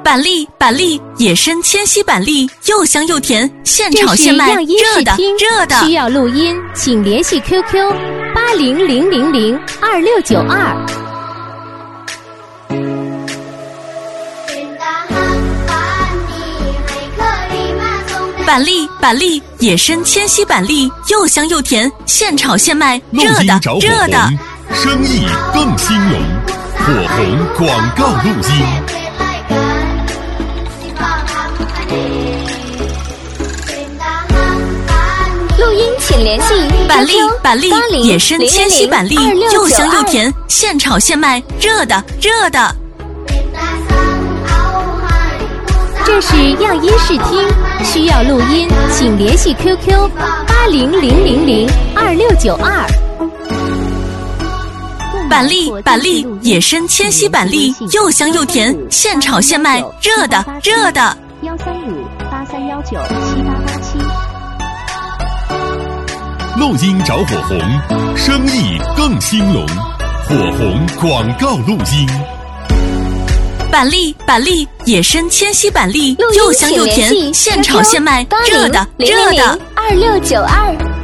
板栗，野生迁徙板栗，又香又甜，现炒现卖，热的。 需要录音，请联系 QQ 800002692。 板栗，野生迁徙板栗，又香又甜，现炒现卖，热的。 生意更兴隆，火红广告录音。 录音请联系板栗，野生迁徙板栗，又香又甜，现炒现卖，热的。 这是样音视听，需要录音，请联系 QQ 800002692。 板栗，野生迁徙板栗，又香又甜，现炒现卖，热的。 13583197887。 录音找火红，生意更兴隆，火红广告录音。 板栗，野生迁徙板栗，又香又甜，现炒现卖，热的。 2692。